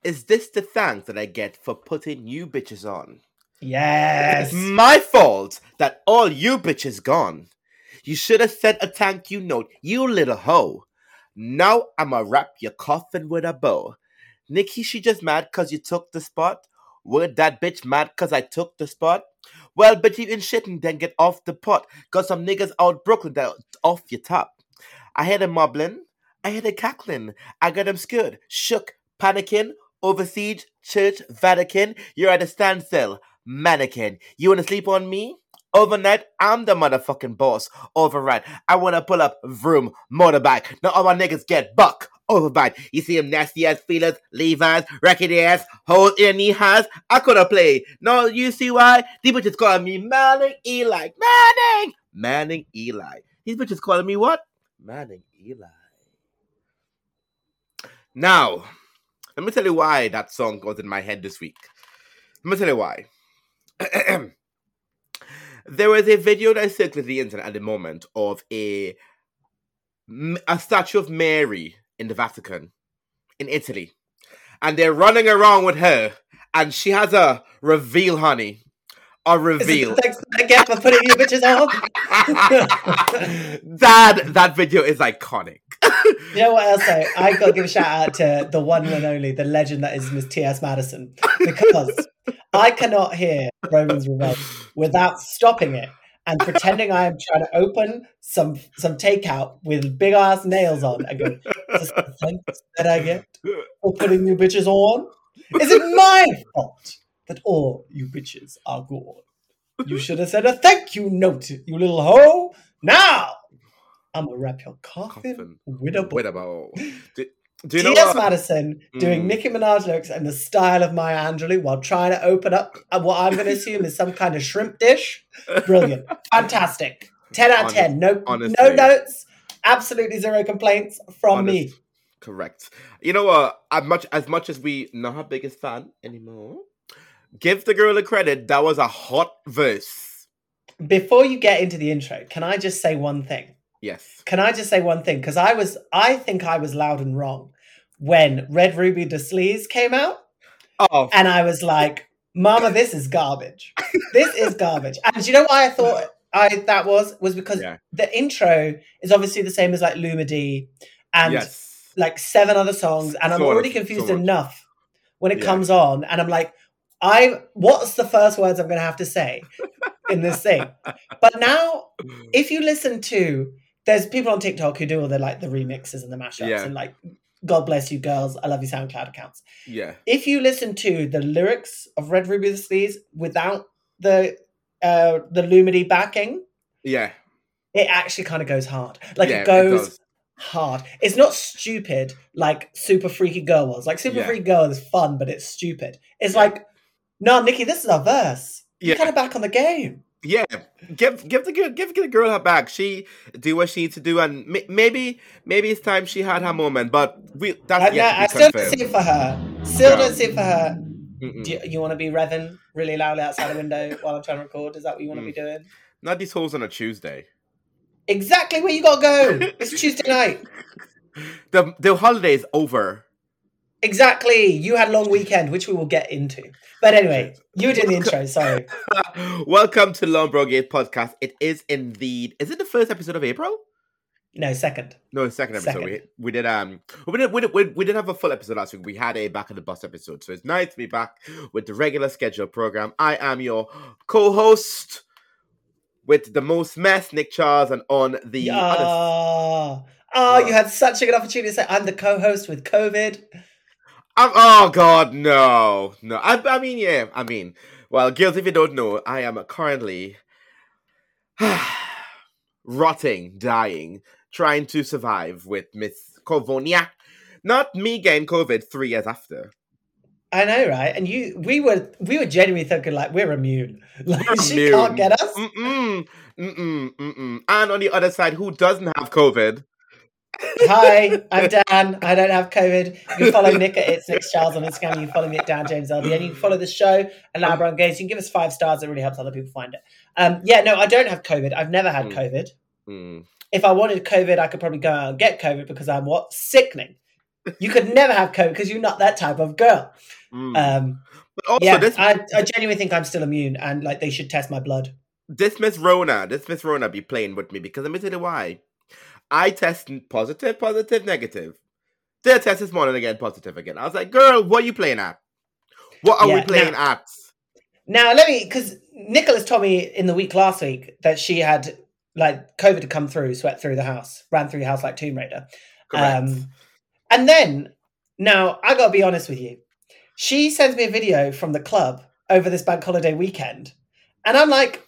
Is this the thanks that I get for putting you bitches on? Yes. It's my fault that all you bitches gone. You should have sent a thank you note, you little hoe. Now I'ma wrap your coffin with a bow. Nikki, she just mad cause you took the spot? Word that bitch mad cause I took the spot? Well, bitch, you in shit and then get off the pot. Got some niggas out Brooklyn that off your top. I hear them mobbling, I hear them cackling. I got them scared, shook, panicking, over siege, church, Vatican. You're at a standstill, mannequin. You wanna sleep on me? Overnight, I'm the motherfucking boss. Override. I wanna pull up vroom, motorbike. Now all my niggas get buck. Overbite. You see them nasty ass feelers, Levi's, rackety ass, holes in knee highs. I coulda played. No, you see why? These bitches calling me Manning Eli. Manning Eli. These bitches calling me what? Manning Eli. Now, let me tell you why that song goes in my head this week. Let me tell you why. There was a video that circulated the internet at the moment of a statue of Mary in the Vatican, in Italy. And they're running around with her, and she has a reveal, honey. A reveal. Thanks again for putting you bitches on. That video is iconic. You know what else though? I got to give a shout out to the one and only, the legend that is Miss T.S. Madison, because I cannot hear Roman's Revenge without stopping it and pretending I am trying to open some takeout with big ass nails on and go, "Is this the thanks that I get for putting you bitches on? Is it my fault that all you bitches are gone? You should have said a thank you note, you little hoe. Now I'm gonna wrap your coffin with a bow." Do you know T.S. Madison doing Nicki Minaj lyrics in the style of Maya Angelou while trying to open up what I'm going to assume is some kind of shrimp dish. Brilliant. Fantastic. 10 out of 10. No notes. Absolutely zero complaints from me. Correct. You know what? As much as we not her biggest fan anymore, give the girl a credit. That was a hot verse. Before you get into the intro, can I just say one thing? Yes. Can I just say one thing? Because I think I was loud and wrong when Red Ruby Da Sleaze came out. Oh. And I was like, Mama, this is garbage. This is garbage. And do you know why I thought that was because the intro is obviously the same as like Lumidee and like 7 other songs. And I'm already confused enough when it comes on. And I'm like, what's the first words I'm going to have to say in this thing? But now, if you listen to, there's people on TikTok who do all the remixes and the mashups and like, God bless you girls, I love you SoundCloud accounts. Yeah. If you listen to the lyrics of Red Ruby Da Sleaze without the Lumidee backing, it actually kind of goes hard. Like it goes hard. It's not stupid like Super Freaky Girl was. Like Super Freaky Girl is fun, but it's stupid. It's like, no, Nikki, this is our verse. You're kind of back on the game. Yeah, give the girl her back. She do what she needs to do, and maybe it's time she had her moment. But I still don't see it for her. Don't see it for her. Do you want to be revving really loudly outside the window while I'm trying to record? Is that what you want to be doing? Not these holes on a Tuesday. Exactly where you got to go. It's Tuesday night. The holiday's over. Exactly. You had a long weekend, which we will get into. But anyway, you were doing the intro, sorry. Welcome to Lombrogate Podcast. It is indeed... Is it the first episode of April? No, second. No, second episode. We did we didn't have a full episode last week. We had a Back of the Bus episode. So it's nice to be back with the regular scheduled program. I am your co-host with the most mess, Nick Charles, and on the other... you had such a good opportunity to say I'm the co-host with COVID. Oh God, no. I mean, well, girls, if you don't know, I am currently rotting, dying, trying to survive with Miss Covonia. Not me getting COVID 3 years after. I know, right? And we were genuinely thinking like we're immune. Like she can't get us. And on the other side, who doesn't have COVID? Hi, I'm Dan. I don't have COVID. You can follow Nick at It's Nick Charles on Instagram. You can follow me at Dan James LD. And you can follow the show at Loud Brown Gaze. You can give us 5 stars. It really helps other people find it. No, I don't have COVID. I've never had COVID. If I wanted COVID, I could probably go out and get COVID because I'm what? Sickening. You could never have COVID because you're not that type of girl. But also, Yeah, I genuinely think I'm still immune, and like they should test my blood. this Miss Rona be playing with me because let me tell you why. I test positive, negative. Did I test this morning again, positive again. I was like, girl, what are you playing at? What are we playing at? Now, because Nicholas told me in the week last week that she had, like, COVID had come through, swept through the house, ran through your house like Tomb Raider. Correct. And then, now, I got to be honest with you. She sends me a video from the club over this bank holiday weekend. And I'm like,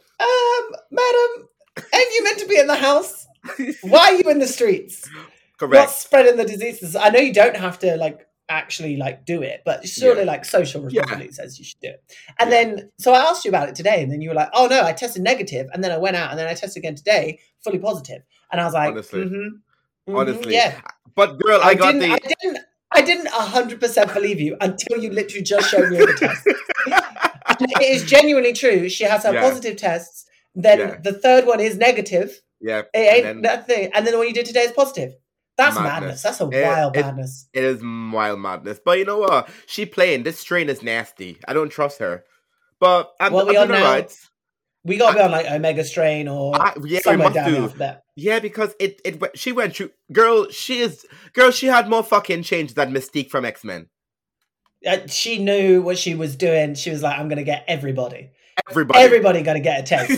madam, ain't you meant to be in the house? Why are you in the streets? Correct. Not spreading the diseases. I know you don't have to, like, actually like do it, but surely like social responsibility says you should do it. And then so I asked you about it today, and then you were like, oh no, I tested negative, and then I went out and then I tested again today, fully positive. And I was like, honestly, yeah. But girl, I didn't 100% believe you until you literally just showed me all the tests. And it is genuinely true. She has her positive tests, then the third one is negative. Yeah. It ain't that thing. And then the one you did today is positive. That's madness. That's a wild madness. It is wild madness. But you know what? She playing. This strain is nasty. I don't trust her. But I'm doing right. We got to be on like Omega strain or somewhere down the alphabet. Yeah, because she went through. Girl, she had more fucking change than Mystique from X-Men. She knew what she was doing. She was like, I'm going to get everybody. Everybody going to get a test.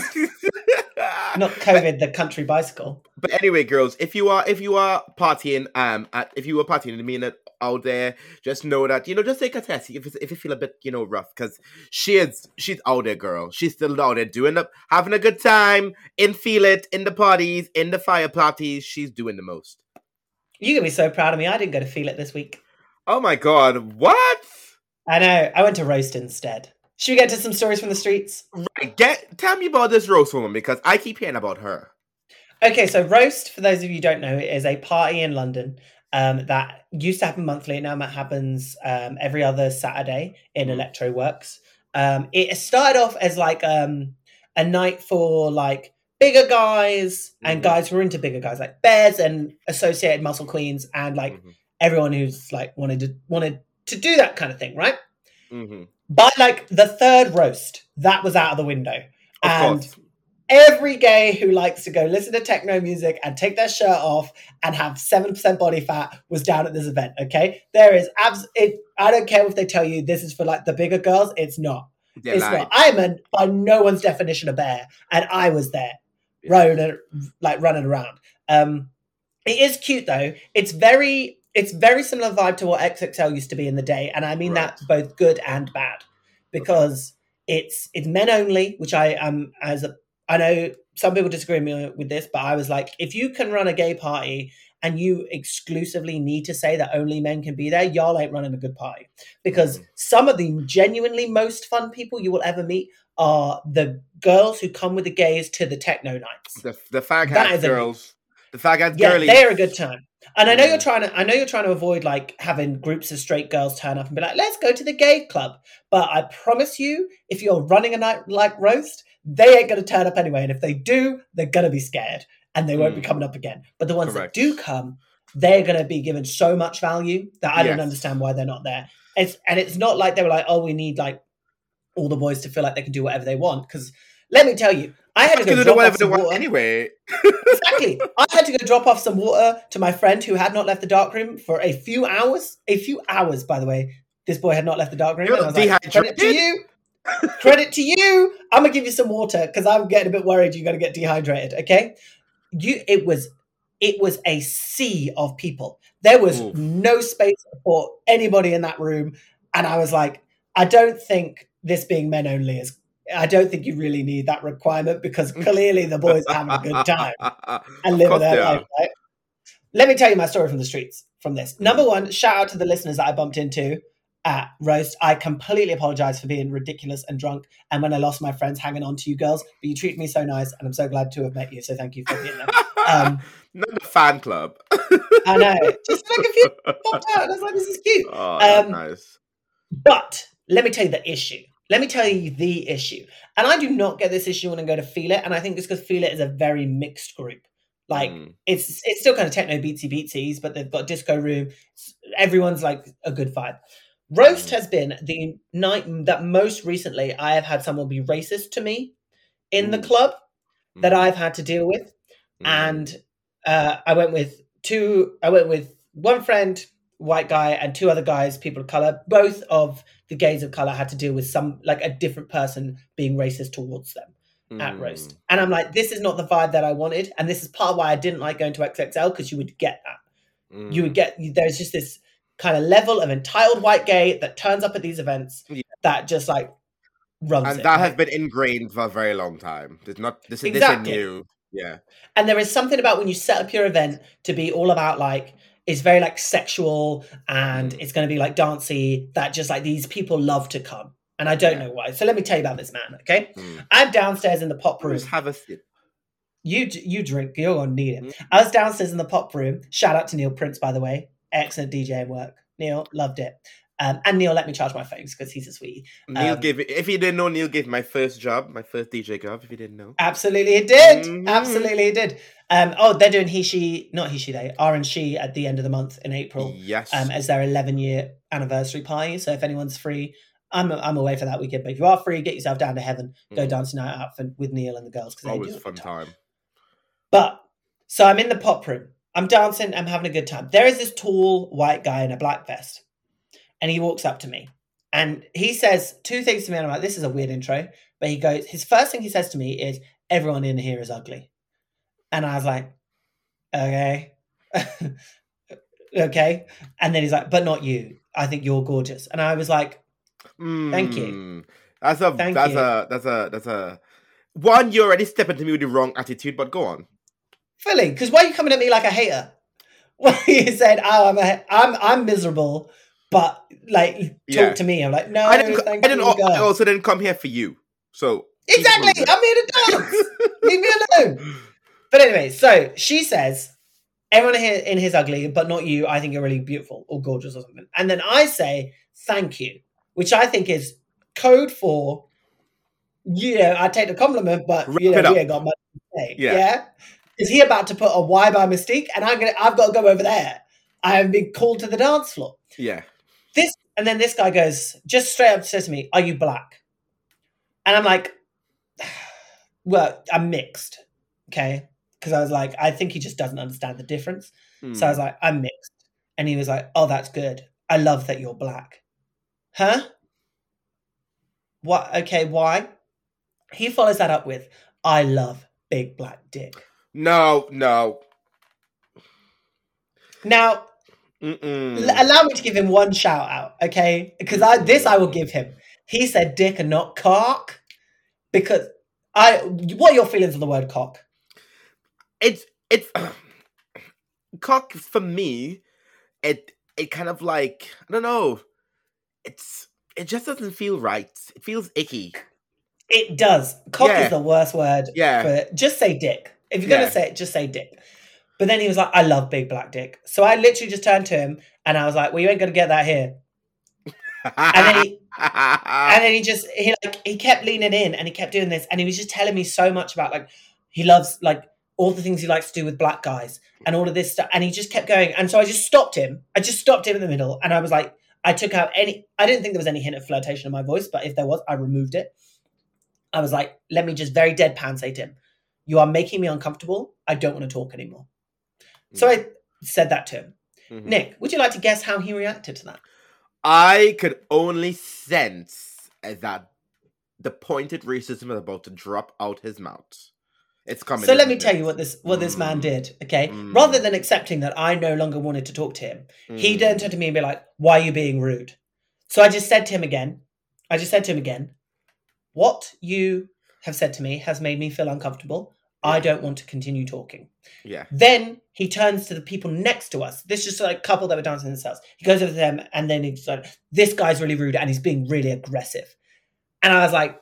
Not COVID, the country bicycle. But anyway, girls, if you are partying, if you were partying, I mean, out there, just know that just take a test if you feel a bit rough, because she's out there, girl. She's still out there having a good time, feel it in the parties, in the fire parties. She's doing the most. You're gonna be so proud of me. I didn't go to Feel It this week. Oh my god, what? I know. I went to Roast instead. Should we get to some stories from the streets? Right. Tell me about this Roast woman, because I keep hearing about her. Okay, so Roast, for those of you who don't know, is a party in London that used to happen monthly. Now it happens every other Saturday in Electro Works. It started off as like a night for like bigger guys and guys who are into bigger guys, like bears and associated muscle queens, and like everyone who's like wanted to do that kind of thing, right? By like the third roast, that was out of the window. Of course. Every gay who likes to go listen to techno music and take their shirt off and have 7% body fat was down at this event, okay? There is I don't care if they tell you this is for like the bigger girls, it's not. It's not. I'm by no one's definition a bear, and I was there, running around. It is cute though. It's very similar vibe to what XXL used to be in the day, and I mean that both good and bad, because it's men only, which I know some people disagree with this, but I was like, if you can run a gay party and you exclusively need to say that only men can be there, y'all ain't running a good party. Because some of the genuinely most fun people you will ever meet are the girls who come with the gays to the techno nights. The fag hat girls. The fag hat girlies. They're a good time. And I know you're trying to avoid like having groups of straight girls turn up and be like, let's go to the gay club. But I promise you, if you're running a night like Roast, they ain't going to turn up anyway. And if they do, they're going to be scared and they won't be coming up again. But the ones that do come, they're going to be given so much value that I don't understand why they're not there. It's not like they were like, oh, we need like all the boys to feel like they can do whatever they want. Because let me tell you, I had to go drop off some water. Anyway. Exactly. I had to go drop off some water to my friend who had not left the darkroom for a few hours. A few hours, by the way. This boy had not left the darkroom. And I was like, credit to you. Credit to you. I'm going to give you some water because I'm getting a bit worried you're going to get dehydrated, okay? It was a sea of people. There was no space for anybody in that room. And I was like, I don't think this being men only I don't think you really need that requirement, because clearly the boys are having a good time and living their life, right? Let me tell you my story from the streets from this. Number one, shout out to the listeners that I bumped into at Roast. I completely apologize for being ridiculous and drunk, and when I lost my friends hanging on to you girls, but you treat me so nice, and I'm so glad to have met you, so thank you for being there. Not the fan club. I know. Just like a few popped out, and I was like, this is cute. Oh, nice. But let me tell you the issue. Let me tell you the issue. And I do not get this issue when I go to Feel It. And I think it's because Feel It is a very mixed group. Like it's still kind of techno beatsies, but they've got disco room. Everyone's like a good vibe. Roast has been the night that most recently I have had someone be racist to me in the club that I've had to deal with. And I went with one friend, white guy, and two other guys, people of color. Both of the gays of color had to deal with some, like, a different person being racist towards them at roast. And I'm like, this is not the vibe that I wanted. And this is part of why I didn't like going to XXL, because you would get that. You would get, there's just this kind of level of entitled white gay that turns up at these events that just like runs and it. that has been ingrained for a very long time. This isn't new. Yeah. And there is something about when you set up your event to be all about, like, it's very like sexual and it's going to be like dancey, that just like these people love to come. And I don't know why. So let me tell you about this man, okay? I'm downstairs in the pop room. Just have a sip. You drink, you're going to need it. I was downstairs in the pop room. Shout out to Neil Prince, by the way. Excellent DJ work. Neil, loved it. And Neil let me charge my phones because he's a sweetie. If you didn't know, Neil gave my first DJ job, if you didn't know. Absolutely it did. Absolutely it did. They're doing they are and she at the end of the month in April. Yes. As their 11-year anniversary party. So if anyone's free, I'm away for that weekend. But if you are free, get yourself down to heaven. Go dancing night out with Neil and the girls. Always a fun time. But so I'm in the pop room. I'm dancing. I'm having a good time. There is this tall white guy in a black vest. And he walks up to me and he says two things to me. And I'm like, this is a weird intro. But his first thing he says to me is, everyone in here is ugly. And I was like, okay. Okay. And then he's like, but not you. I think you're gorgeous. And I was like, thank you. That's a one, you're already stepping to me with the wrong attitude, but go on. Fully. Because why are you coming at me like a hater? Well, you said, I'm miserable. But like, talk to me. I'm like, no, I also didn't come here for you. So exactly, I'm here to dance. Leave me alone. But anyway, so she says, everyone here in here is ugly, but not you. I think you're really beautiful or gorgeous or something. And then I say, thank you, which I think is code for, I take the compliment, but we ain't got much to say. Yeah. Is he about to put a Y by Mystique? And I've got to go over there. I have been called to the dance floor. Yeah. And then this guy goes, just straight up says to me, are you black? And I'm like, well, I'm mixed. Okay. Because I was like, I think he just doesn't understand the difference. So I was like, I'm mixed. And he was like, oh, that's good. I love that you're black. Huh? What? Okay, why? He follows that up with, I love big black dick. No. Now, allow me to give him one shout out, okay? Because I will give him. He said dick and not cock. Because what are your feelings on the word cock? It's cock for me. It kind of like, I don't know. It just doesn't feel right. It feels icky. It does. Cock is the worst word. Yeah. For it. Just say dick. If you're gonna say it, just say dick. But then he was like, I love big black dick. So I literally just turned to him and I was like, well, you ain't going to get that here. and then he kept leaning in and he kept doing this. And he was just telling me so much about, like, he loves, like, all the things he likes to do with black guys and all of this stuff. And he just kept going. And so I just stopped him. I just stopped him in the middle. And I was like, I didn't think there was any hint of flirtation in my voice, but if there was, I removed it. I was like, let me just very deadpan say to him, you are making me uncomfortable. I don't want to talk anymore. So I said that to him. Nick, would you like to guess how he reacted to that? I could only sense that the pointed racism is about to drop out his mouth. It's coming. So let me tell you what this man did, okay? Rather than accepting that I no longer wanted to talk to him, he then turned to me and be like, why are you being rude? So I just said to him again, what you have said to me has made me feel uncomfortable. I don't want to continue talking. Yeah. Then he turns to the people next to us. This is just like a couple that were dancing themselves. He goes over to them and then he's like, this guy's really rude and he's being really aggressive. And I was like,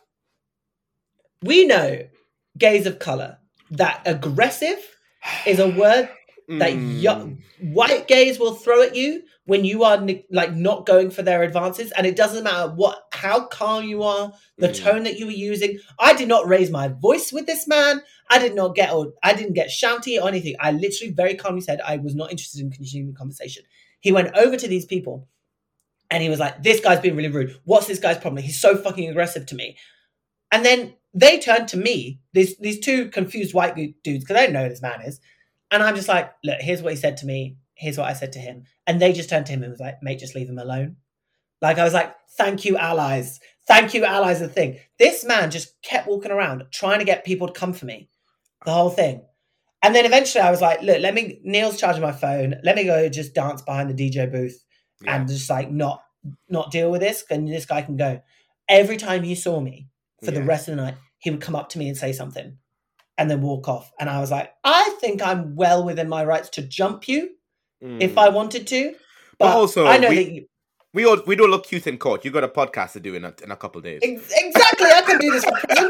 we know, gays of color, that aggressive is a word that white gays will throw at you when you are like not going for their advances, and it doesn't matter how calm you are, the tone that you were using. I did not raise my voice with this man. I didn't get shouty or anything. I literally very calmly said I was not interested in continuing the conversation. He went over to these people and he was like, "This guy's being really rude. What's this guy's problem? He's so fucking aggressive to me." And then they turned to me, these two confused white dudes, because I don't know who this man is. And I'm just like, look, here's what he said to me. Here's what I said to him. And they just turned to him and was like, mate, just leave him alone. Like, I was like, thank you, allies. Thank you, allies, the thing. This man just kept walking around trying to get people to come for me. The whole thing. And then eventually I was like, look, Neil's charging my phone. Let me go just dance behind the DJ booth and just like not deal with this. And this guy can go. Every time he saw me for the rest of the night, he would come up to me and say something and then walk off. And I was like, I think I'm well within my rights to jump you if I wanted to. But also, I know that we don't look cute in court. You got a podcast to do in a couple of days. Exactly. I can do this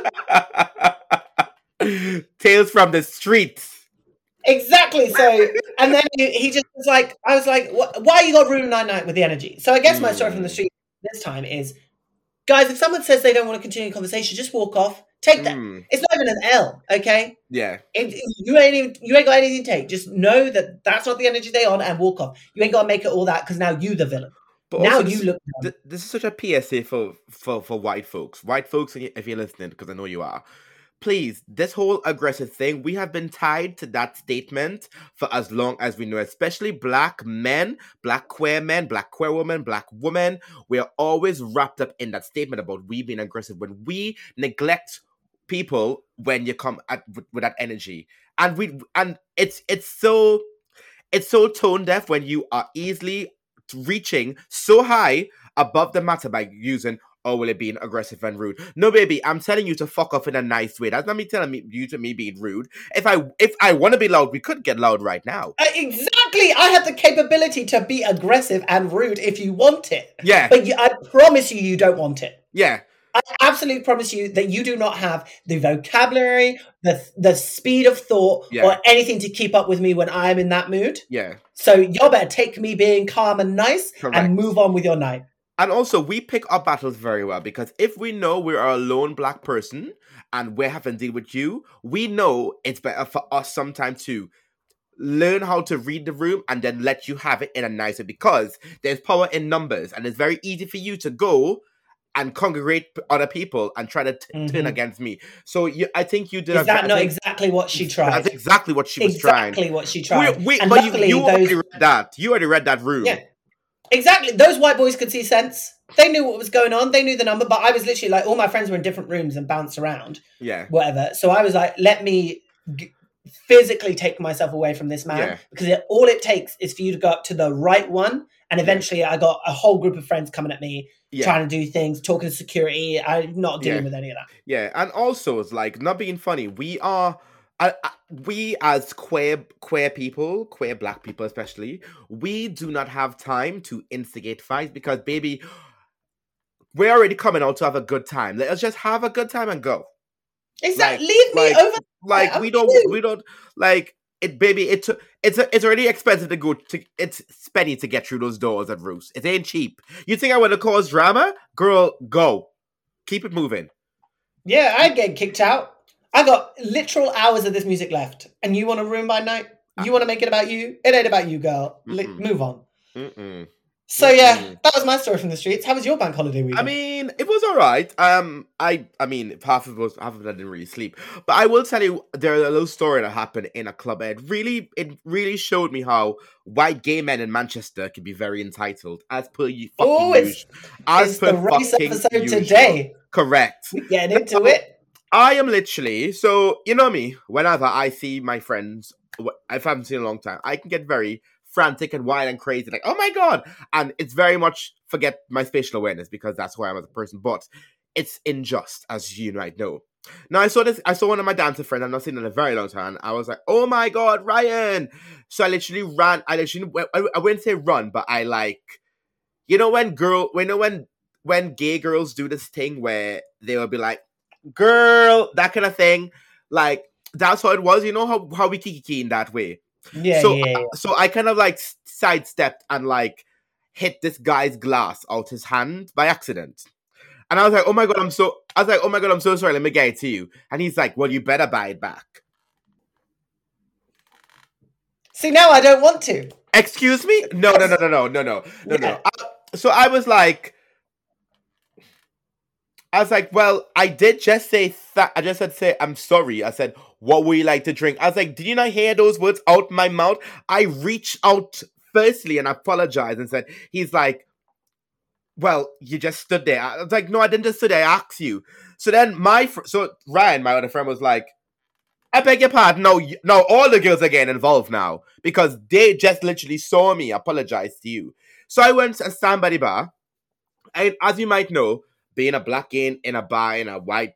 for prison. Tales from the streets. Exactly. So, and then he just was like, I was like, why you got ruined night with the energy? So I guess my story from the street this time is, guys, if someone says they don't want to continue a conversation, just walk off. Take that. It's not even an L, okay? Yeah. You ain't got anything to take. Just know that that's not the energy they on and walk off. You ain't got to make it all that because now you the villain. But now you look dumb. This is such a PSA for white folks. White folks, if you're listening, because I know you are. Please, this whole aggressive thing, we have been tied to that statement for as long as we know, especially black men, black queer women, black women. We're always wrapped up in that statement about we being aggressive when we neglect people when you come with that energy. And it's so tone deaf when you are easily reaching so high above the matter by using, "Oh, will it being aggressive and rude?" No, baby, I'm telling you to fuck off in a nice way. That's not me telling you to me being rude. If I want to be loud, we could get loud right now. Exactly. I have the capability to be aggressive and rude if you want it. Yeah. But I promise you don't want it. Yeah. I absolutely promise you that you do not have the vocabulary, the speed of thought, or anything to keep up with me when I am in that mood. Yeah. So you better take me being calm and nice and move on with your night. And also, we pick our battles very well because if we know we're a lone black person and we're having to deal with you, we know it's better for us sometimes to learn how to read the room and then let you have it in a nicer, because there's power in numbers and it's very easy for you to go and congregate other people and try to turn against me. So I think you did. Is that not exactly what she tried? That's exactly what she was trying. Exactly what she tried. And but you already read that. You already read that room. Yeah. Exactly. Those white boys could see sense. They knew what was going on. They knew the number, but I was literally like, all my friends were in different rooms and bounced around. Yeah. Whatever. So I was like, let me physically take myself away from this man, because all it takes is for you to go up to the right one. And eventually I got a whole group of friends coming at me, trying to do things, talking to security. I'm not dealing with any of that. Yeah. And also, it's like, not being funny, we as queer people, queer black people especially, we do not have time to instigate fights because, baby, we're already coming out to have a good time. Let's just have a good time and go. Exactly. Leave me over. Like we don't like it, baby. It's already expensive to go to. It's spenny to get through those doors at Roost. It ain't cheap. You think I want to cause drama, girl? Go, keep it moving. Yeah, I get kicked out. I got literal hours of this music left, and you want to ruin my night? You want to make it about you? It ain't about you, girl. Move on. So that was my story from the streets. How was your bank holiday weekend? I mean, it was all right. I mean, half of it I didn't really sleep, but I will tell you, there's a little story that happened in a club. It really showed me how white gay men in Manchester can be very entitled, as per you. It's the race episode today. Correct. We get into it. I am literally, so you know me, whenever I see my friends, if I haven't seen in a long time, I can get very frantic and wild and crazy, like, oh my God. And it's very much forget my spatial awareness because that's who I am as a person, but it's unjust, as you might know. Now, I saw one of my dancer friends I've not seen in a very long time. I was like, oh my God, Ryan. So I literally ran, I wouldn't say run, but I like, when gay girls do this thing where they will be like, girl, that kind of thing. Like, that's how it was. You know how we kiki in that way. Yeah, So, yeah, yeah. so I kind of like sidestepped and like hit this guy's glass out his hand by accident. And I was like, oh my god, I'm so sorry. Let me get it to you. And he's like, well, you better buy it back. See, now I don't want to. Excuse me? No. Yeah. So I was like, well, I did just say that. I just said, I'm sorry. I said, what would you like to drink? I was like, did you not hear those words out my mouth? I reached out firstly and apologized and said, he's like, well, you just stood there. I was like, no, I didn't just sit there. I asked you. So then so Ryan, my other friend, was like, I beg your pardon. No, all the girls are getting involved now because they just literally saw me apologize to you. So I went and stand by the bar. And as you might know, being a black in a bar in a white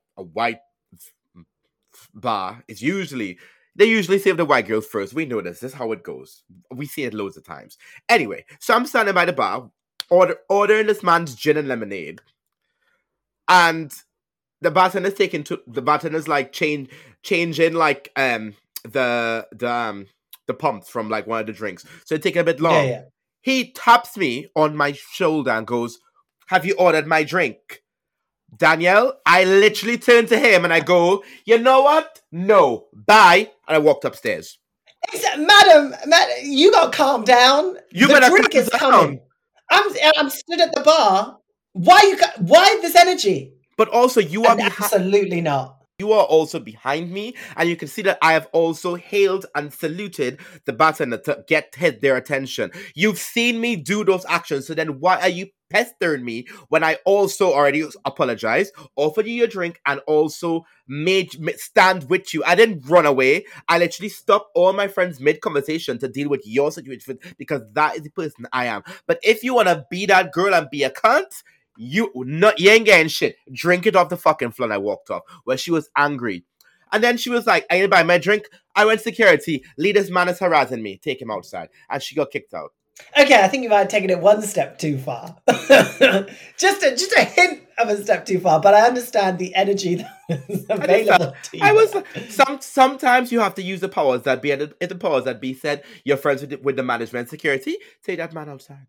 bar is they usually save the white girls first. We know this. This is how it goes. We see it loads of times. Anyway, so I'm standing by the bar, ordering this man's gin and lemonade, and the bartender's like changing like the pumps from like one of the drinks, so it taking a bit long. Yeah. He taps me on my shoulder and goes, have you ordered my drink? Danielle, I literally turned to him and I go, you know what? No, bye. And I walked upstairs. Madam, you got to calm down. The drink is coming. I'm stood at the bar. Why this energy? But also, you are absolutely not. You are also behind me, and you can see that I have also hailed and saluted the bartender to get their attention. You've seen me do those actions, so then why are you pestering me when I also already apologized, offered you your drink, and also made stand with you? I didn't run away. I literally stopped all my friends mid-conversation to deal with your situation because that is the person I am. But if you want to be that girl and be a cunt, you ain't getting shit. Drink it off the fucking floor. And I walked off where she was angry. And then she was like, I didn't buy my drink. I went security. Lee, this man is harassing me. Take him outside. And she got kicked out. Okay, I think you might have taken it one step too far. just a hint of a step too far, but I understand the energy that is available to you. Sometimes you have to use the powers that be said. You're friends with the management security. Take that man outside.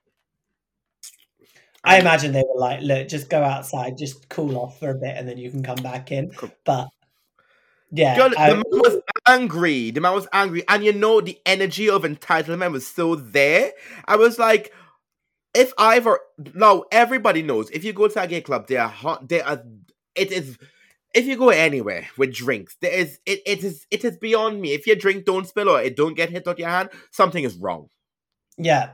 I imagine they were like, look, just go outside, just cool off for a bit, and then you can come back in. But yeah, the man was angry. And you know, the energy of entitlement was so there. I was like, now everybody knows if you go to a gay club, if you go anywhere with drinks, it is beyond me. If your drink don't spill or it don't get hit out your hand, something is wrong. Yeah.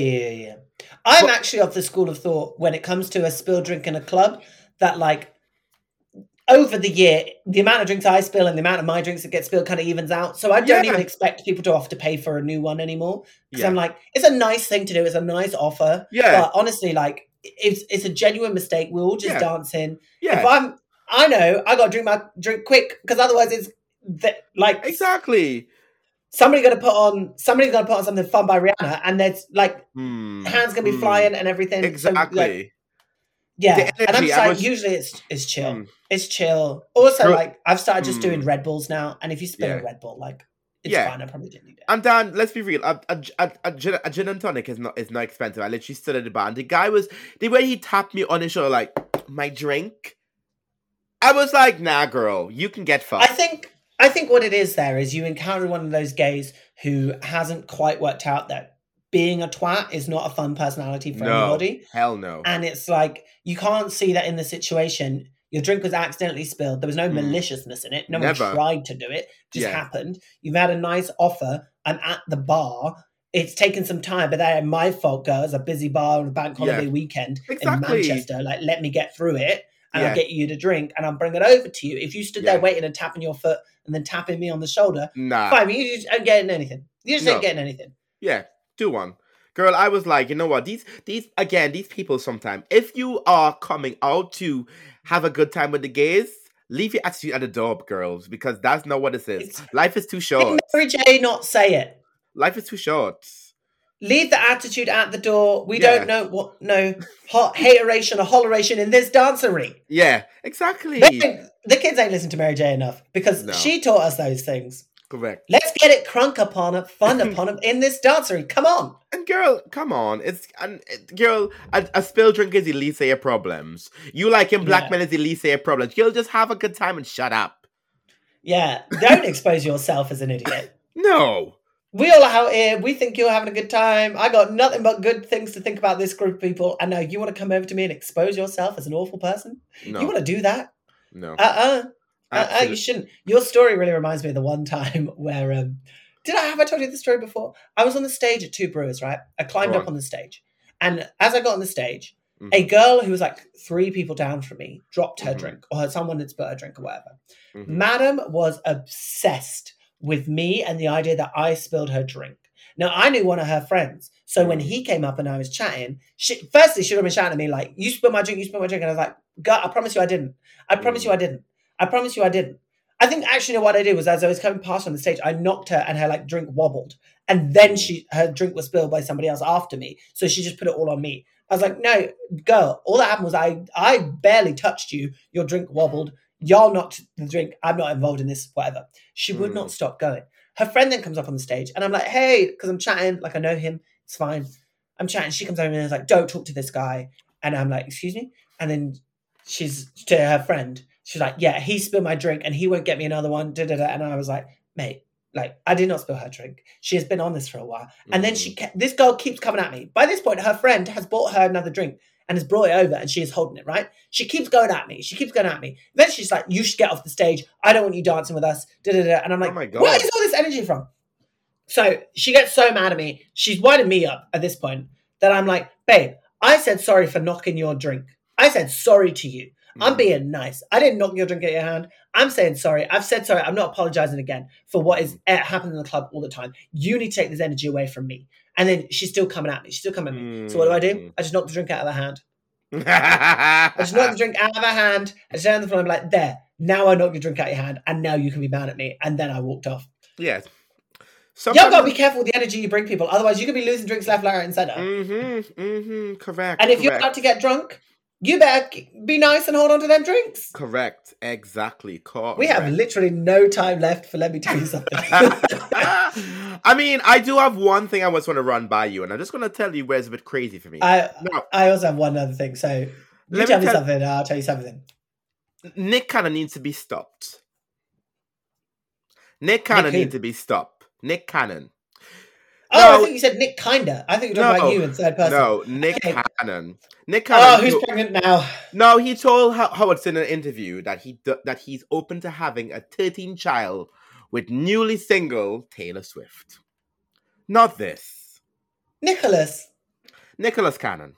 I'm actually of the school of thought when it comes to a spilled drink in a club that like over the year, the amount of drinks I spill and the amount of my drinks that get spilled kind of evens out. So I don't even expect people to have to pay for a new one anymore. Because I'm like, it's a nice thing to do. It's a nice offer. Yeah. But honestly, like it's a genuine mistake. We're all just dancing. Yeah. If I know I got to drink my drink quick because otherwise it's like exactly. Somebody's gonna put on something fun by Rihanna, and there's like hands gonna be flying and everything. Exactly. So, like, yeah, and I'm just like, usually it's chill. It's chill. Also, like I've started just doing Red Bulls now, and if you spill a Red Bull, like it's fine. I probably didn't need it. And Dan, let's be real. A gin and tonic is not expensive. I literally stood at the bar, and the guy was the way he tapped me on the shoulder, like my drink. I was like, nah, girl, you can get fucked. I think what it is there is you encounter one of those gays who hasn't quite worked out that being a twat is not a fun personality for anybody. Hell no. And it's like, you can't see that in the situation. Your drink was accidentally spilled. There was no maliciousness in it. No one tried to do it. It just happened. You've had a nice offer. I'm at the bar. It's taken some time, but that ain't my fault, girl. It's a busy bar on a bank holiday weekend in Manchester. Like, let me get through it. And I'll get you the drink and I'll bring it over to you. If you stood there waiting and tapping your foot and then tapping me on the shoulder, fine, you just ain't getting anything. You just ain't getting anything. Yeah, do one. Girl, I was like, you know what? These people sometimes, if you are coming out to have a good time with the gays, leave your attitude at the door, girls, because that's not what this is. Life is too short. Did Mary J not say it? Life is too short. Leave the attitude at the door. We don't know what hateration or holleration in this dancery. Yeah, exactly. The kids ain't listened to Mary J enough because she taught us those things. Correct. Let's get it crunk upon it, fun upon it in this dancery. Come on. And girl, come on. Girl, a spilled drink is the least of your problems. You liking black men is the least of your problems. Girl, just have a good time and shut up. Yeah, don't expose yourself as an idiot. No. We all are out here. We think you're having a good time. I got nothing but good things to think about this group of people. And now you want to come over to me and expose yourself as an awful person? No. You want to do that? No. You shouldn't. Your story really reminds me of the one time where have I told you this story before? I was on the stage at Two Brewers, right? I climbed up on the stage, and as I got on the stage, a girl who was like 3 people down from me dropped her drink, or someone had spilled her drink or whatever. Madam was obsessed with me and the idea that I spilled her drink. Now, I knew one of her friends, so when he came up and I was chatting, firstly, she would have been shouting at me like, you spilled my drink, you spilled my drink. And I was like, God, I promise you I didn't. I promise you I didn't. I promise you I didn't. I think actually what I did was as I was coming past on the stage, I knocked her and her like drink wobbled. And then her drink was spilled by somebody else after me. So she just put it all on me. I was like, no, girl, all that happened was I barely touched you. Your drink wobbled. Y'all knocked the drink. I'm not involved in this, whatever. She would not stop going. Her friend then comes up on the stage and I'm like, hey, because I'm chatting, like I know him. It's fine. I'm chatting. She comes over and is like, don't talk to this guy. And I'm like, excuse me? And then she's to her friend. She's like, yeah, he spilled my drink and he won't get me another one. Da-da-da. And I was like, mate, like, I did not spill her drink. She has been on this for a while. And then this girl keeps coming at me. By this point, her friend has bought her another drink and has brought it over and she is holding it, right? She keeps going at me. Then she's like, you should get off the stage. I don't want you dancing with us. Da-da-da. And I'm like, oh my God, where is all this energy from? So she gets so mad at me. She's winding me up at this point that I'm like, babe, I said sorry for knocking your drink. I said sorry to you. I'm being nice. I didn't knock your drink out of your hand. I'm saying sorry. I've said sorry. I'm not apologizing again for what is happening in the club all the time. You need to take this energy away from me. And then she's still coming at me. So what do? I just knocked the drink out of her hand. I just knocked the drink out of her hand. I just on the floor. I'm like, there. Now I knocked your drink out of your hand. And now you can be mad at me. And then I walked off. Yes. Y'all got to be careful with the energy you bring people. Otherwise, you could be losing drinks left, right, and center. Correct. And if you're about to get drunk, you better be nice and hold on to them drinks. Correct. Exactly. Correct. We have literally no time left for let me tell you something. I mean, I do have one thing I just want to run by you, and I'm just going to tell you where it's a bit crazy for me. I also have one other thing. So you tell me something, and I'll tell you something. Nick Cannon needs to be stopped. Nick Cannon needs to be stopped. Nick Cannon. Oh, I think you said Nick Kinda. I think you're talking about you in third person. No, Nick Cannon. Nick Cannon. Oh, who's pregnant now? No, he told Howard in an interview that he's open to having a 13th child with newly single Taylor Swift. Not this. Nicholas Cannon.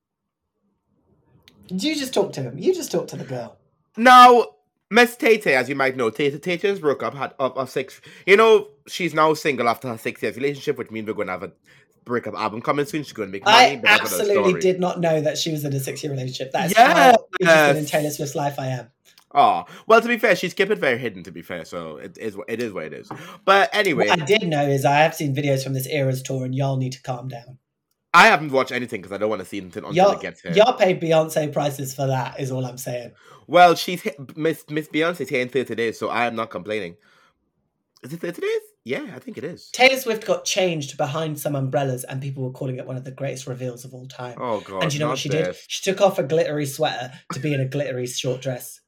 You just talk to him. You just talk to the girl. Now, Miss Tay-Tay, as you might know, Tay-Tay's broke up, had of 6. You know, she's now single after her 6 years relationship, which means we're going to have a breakup album coming soon. She's going to make money. I absolutely did not know that she was in a 6-year relationship. That is how interested in Taylor Swift's life I am. Oh, well, to be fair, she's kept it very hidden, to be fair, so it is what it is. But anyway. What I did know is I have seen videos from this Eras tour, and y'all need to calm down. I haven't watched anything because I don't want to see anything until it gets here. Y'all paid Beyonce prices for that, is all I'm saying. Well, Miss Beyonce's here in 30 days, so I am not complaining. Is it 30 days? Yeah, I think it is. Taylor Swift got changed behind some umbrellas, and people were calling it one of the greatest reveals of all time. Oh, God. And you know what she did? She took off a glittery sweater to be in a glittery short dress.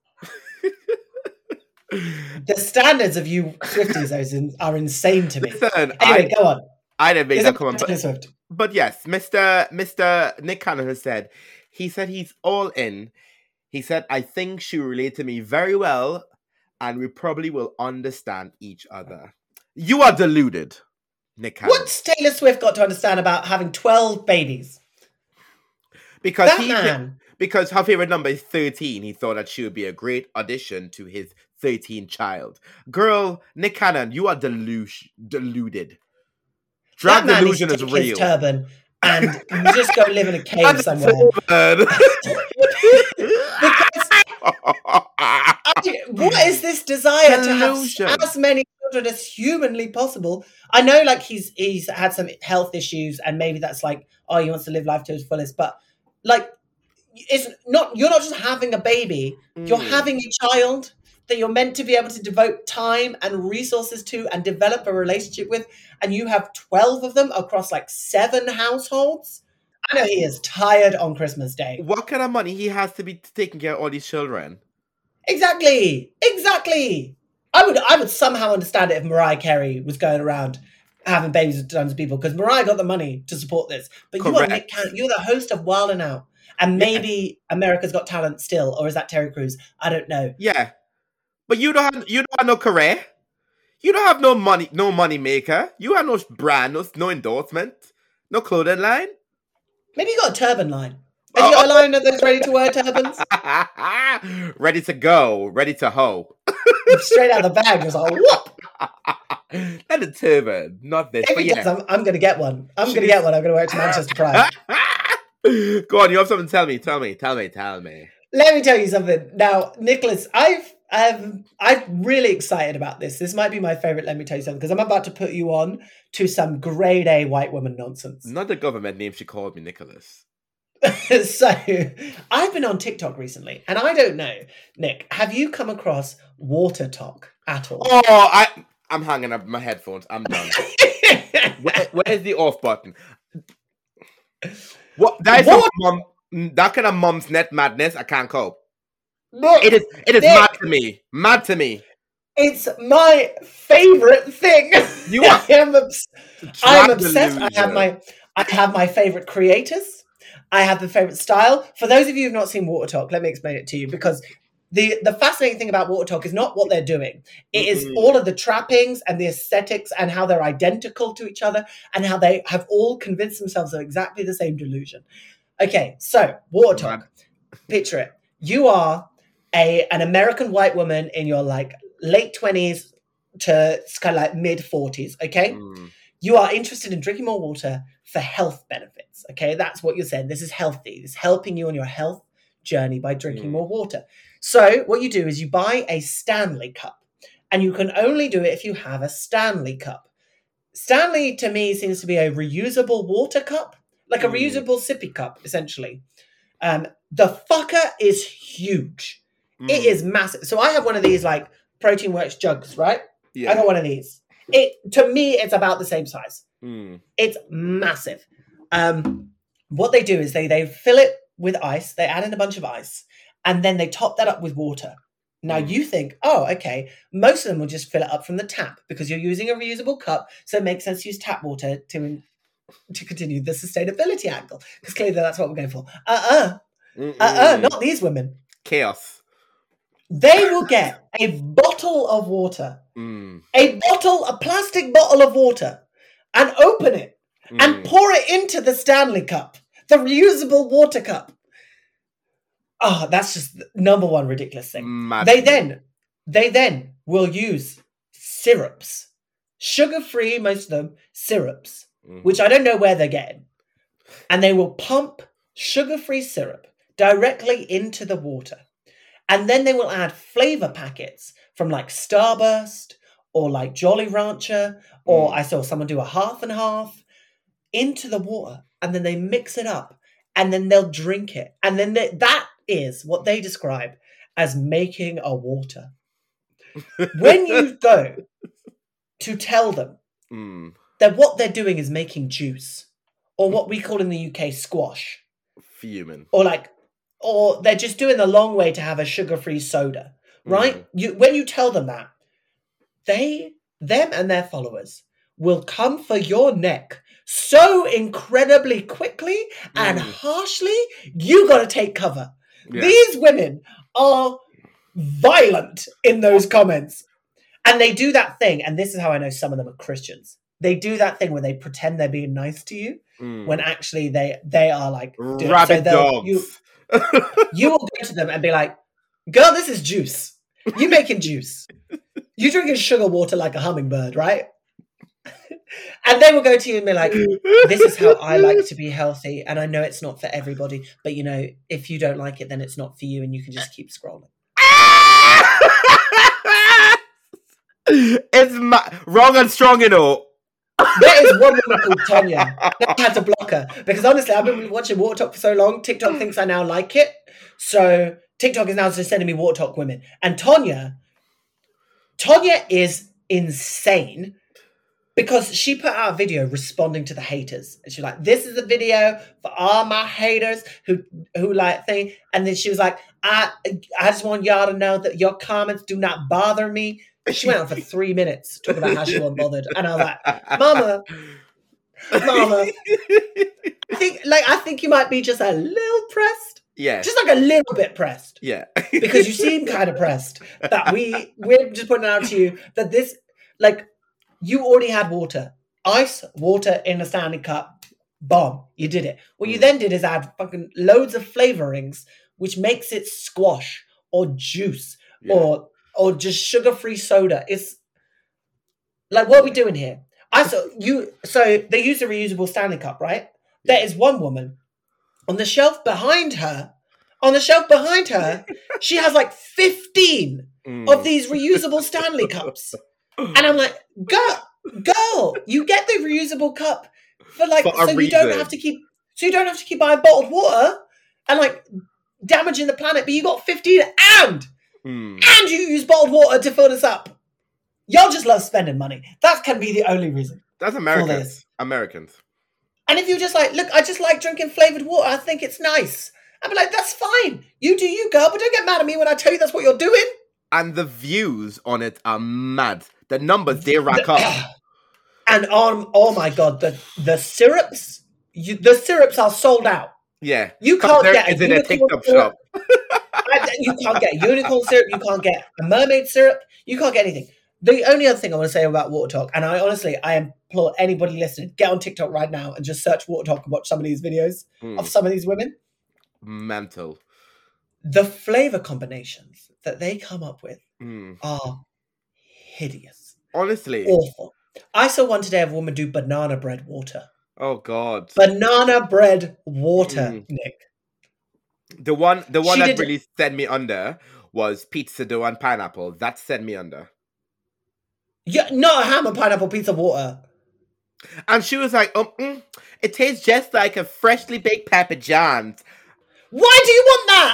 The standards of you Swifties are insane to me. Listen, anyway, go on. I didn't make that comment. But yes, Mr. Nick Cannon has said he's all in. He said, I think she related to me very well, and we probably will understand each other. You are deluded, Nick Cannon. What's Taylor Swift got to understand about having 12 babies? Because her favorite number is 13. He thought that she would be a great addition to his 13th child. Girl, Nick Cannon, you are deluded. Drag delusion is real. His turban and just go live in a cave somewhere. What is this desire to have as many children as humanly possible? I know, like he's had some health issues, and maybe that's like, he wants to live life to his fullest. But like, you're not just having a baby; you're having a child. that you're meant to be able to devote time and resources to and develop a relationship with, and you have 12 of them across like 7 households. I know he is tired on Christmas Day. What kind of money he has to be taking care of all these children? Exactly. I would somehow understand it if Mariah Carey was going around having babies with tons of people, because Mariah got the money to support this. But you are Nick Cannon. You're the host of Wild 'N Out. And maybe America's Got Talent still, or is that Terry Crews? I don't know. Yeah. But you don't have no career. You don't have no money maker. You have no brand, no endorsement, no clothing line. Maybe you got a turban line. Have you got a line of those ready-to-wear turbans? Ready to go, ready to hoe. Straight out of the bag, just like, whoop! Not a turban, not this. But yeah. I'm going to get one. I'm going to wear it to Manchester Pride. Go on, you have something to tell me. Tell me. Let me tell you something. Now, Nicholas, I'm really excited about this. This might be my favourite, let me tell you something, because I'm about to put you on to some grade A white woman nonsense. Not the government name she called me, Nicholas. So, I've been on TikTok recently, and I don't know, Nick, have you come across Water Talk at all? Oh, I'm hanging up my headphones. I'm done. Where's the off button? What? That kind of mom's net madness, I can't cope. Nick, it is Nick, mad to me. It's my favorite thing. I'm obsessed. I have my favorite creators. I have the favorite style. For those of you who've not seen Water Talk, let me explain it to you, because the fascinating thing about Water Talk is not what they're doing. It is all of the trappings and the aesthetics and how they're identical to each other and how they have all convinced themselves of exactly the same delusion. Okay, so Water Talk. Picture it. You are an American white woman in your like late 20s to kind of like mid 40s, okay? You are interested in drinking more water for health benefits, okay? That's what you're saying. This is healthy. It's helping you on your health journey by drinking more water. So what you do is you buy a Stanley cup, and you can only do it if you have a Stanley cup. Stanley, to me, seems to be a reusable water cup, like a reusable sippy cup, essentially. The fucker is huge. It is massive. So I have one of these like Protein Works jugs, right? Yeah. I got one of these. To me, it's about the same size. It's massive. What they do is they fill it with ice. They add in a bunch of ice, and then they top that up with water. Now you think, oh, okay, most of them will just fill it up from the tap because you're using a reusable cup, so it makes sense to use tap water to continue the sustainability angle, because clearly that's what we're going for. Not these women. Chaos. They will get a bottle of water, a plastic bottle of water, and open it and pour it into the Stanley cup, the reusable water cup. Oh, that's just number one ridiculous thing. They then will use syrups, sugar-free, most of them, syrups, which I don't know where they're getting. And they will pump sugar-free syrup directly into the water. And then they will add flavor packets from like Starburst or like Jolly Rancher, or I saw someone do a half and half into the water, and then they mix it up, and then they'll drink it. And then that is what they describe as making a water. When you go to tell them that what they're doing is making juice, or what we call in the UK squash. Fuming. Or they're just doing the long way to have a sugar-free soda, right? When you tell them that, them and their followers will come for your neck so incredibly quickly and harshly, you got to take cover. Yeah. These women are violent in those comments. And they do that thing, and this is how I know some of them are Christians. They do that thing where they pretend they're being nice to you, when actually they are like... Rabid dogs. You will go to them and be like, girl, this is juice. You making juice. You drinking sugar water like a hummingbird, right? And they will go to you and be like, this is how I like to be healthy. And I know it's not for everybody. But, you know, if you don't like it, then it's not for you. And you can just keep scrolling. It's wrong and strong, you know. There is one woman called Tonya. I had to block her because honestly, I've been watching Water Talk for so long. TikTok thinks I now like it, so TikTok is now just sending me Water Talk women. And Tonya Tonya is insane because she put out a video responding to the haters. And she's like, this is a video for all my haters who like thing. And then she was like, I just want y'all to know that your comments do not bother me. She went on for 3 minutes talking about how she wasn't bothered. And I was like, Mama, I think you might be just a little pressed. Yeah. Just like a little bit pressed. Yeah. Because you seem kind of pressed that we're just putting out to you that this, like, you already had water. Ice, water in a Stanley Cup. Bomb. You did it. What you then did is add fucking loads of flavorings, which makes it squash or juice or just sugar-free soda. It's like, what are we doing here? So they use a reusable Stanley Cup, right? Yeah. There is one woman on the shelf behind her. She has like 15 of these reusable Stanley Cups. And I'm like, girl, you get the reusable cup you don't have to keep buying bottled water and like damaging the planet, but you got 15 and you use bottled water to fill this up. Y'all just love spending money. That can be the only reason. That's Americans. Americans. And if you're just like, look, I just like drinking flavored water. I think it's nice. I'd be like, that's fine. You do you, girl, but don't get mad at me when I tell you that's what you're doing. And the views on it are mad. The numbers, they rack up. And oh my God, the syrups, the syrups are sold out. Yeah. You can't get a unicorn TikTok syrup. You can't get a unicorn syrup. You can't get a mermaid syrup. You can't get anything. The only other thing I want to say about Water Talk, and I implore anybody listening, get on TikTok right now and just search Water Talk and watch some of these videos of some of these women. Mental. The flavor combinations that they come up with are hideous. Honestly. Awful. I saw one today of a woman do banana bread water. Oh, God. Banana bread water, Nick. The one that really sent me under was pizza dough and pineapple. That sent me under. Yeah, not a ham and pineapple pizza water. And she was like, it tastes just like a freshly baked Papa John's. Why do you want that?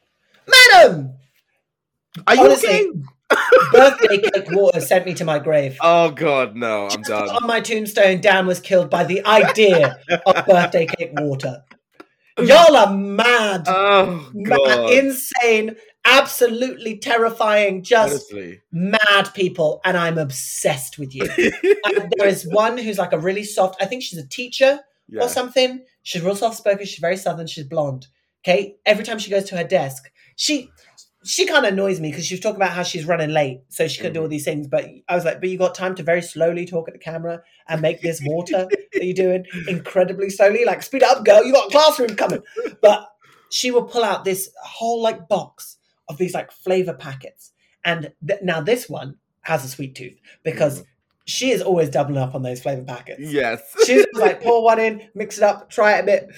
Madam! Are you okay? Birthday cake water sent me to my grave. Oh, God, no. I'm done. On my tombstone, Dan was killed by the idea of birthday cake water. Y'all are mad. Oh, God. Mad, insane, absolutely terrifying, just mad people. And I'm obsessed with you. There is one who's like a really soft, I think she's a teacher or something. She's real soft-spoken. She's very southern. She's blonde. Okay? Every time she goes to her desk, she kind of annoys me because she was talking about how she's running late, so she could do all these things. But I was like, but you got time to very slowly talk at the camera and make this water that you're doing incredibly slowly. Like, speed it up, girl. You got a classroom coming. But she will pull out this whole like box of these like flavor packets. And now this one has a sweet tooth because she is always doubling up on those flavor packets. Yes. She's like, pour one in, mix it up, try it a bit.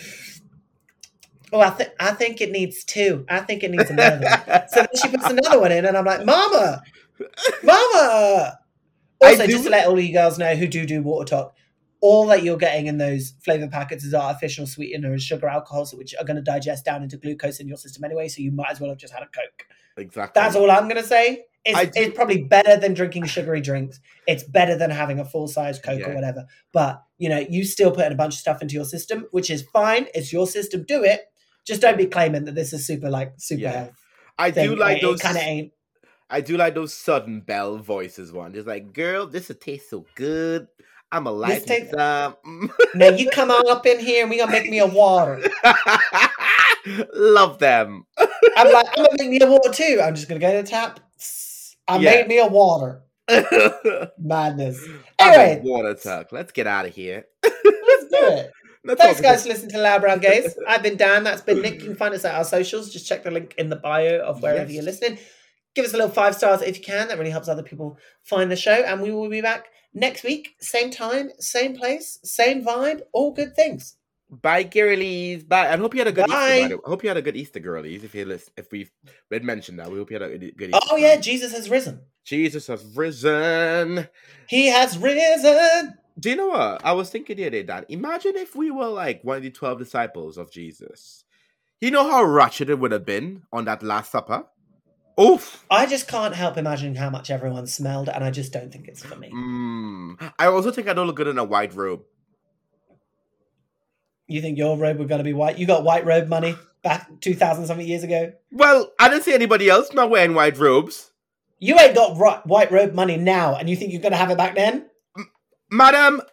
Oh, I think it needs two. I think it needs another. So then she puts another one in, and I'm like, Mama! Also, just to let all you girls know who do Water Talk, all that you're getting in those flavor packets is artificial sweetener and sugar alcohols, which are going to digest down into glucose in your system anyway, so you might as well have just had a Coke. Exactly. That's all I'm going to say. It's probably better than drinking sugary drinks. It's better than having a full-size Coke or whatever. But, you still putting a bunch of stuff into your system, which is fine. It's your system. Do it. Just don't be claiming that this is super health. I do like those. It kind of ain't. I do like those Southern Belle voices. One, just like, girl, this will taste so good. I'm a light some. Now you come on up in here and we gonna make me a water. Love them. I'm like, I'm gonna make me a water too. I'm just gonna go to the tap. I made me a water. Madness. Anyway, Water Talk. Let's get out of here. Let's do it. Thanks, guys, for listening to Loud Brown Gaze. I've been Dan. That's been Nick. You can find us at our socials. Just check the link in the bio of wherever you're listening. Give us a little 5 stars if you can. That really helps other people find the show. And we will be back next week. Same time, same place, same vibe. All good things. Bye, girlies. Bye. I hope you had a good Easter. I hope you had a good Easter, girlies. If we've mentioned that, we hope you had a good Easter. Oh, yeah. Jesus has risen. Jesus has risen. He has risen. Do you know what? I was thinking the other day, Dan. Imagine if we were like one of the 12 disciples of Jesus. You know how ratchet it would have been on that Last Supper? Oof. I just can't help imagining how much everyone smelled, and I just don't think it's for me. I also think I don't look good in a white robe. You think your robe was going to be white? You got white robe money back 2,000 something years ago? Well, I didn't see anybody else not wearing white robes. You ain't got white robe money now, and you think you're going to have it back then? Madam,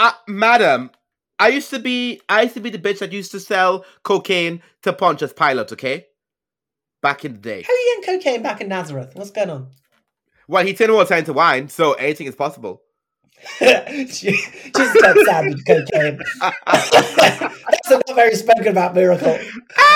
I used to be the bitch that used to sell cocaine to Pontius Pilate, okay? Back in the day. How are you getting cocaine back in Nazareth? What's going on? Well, he turned water into wine, so anything is possible. Just dead sad with cocaine. That's a not very spoken about miracle.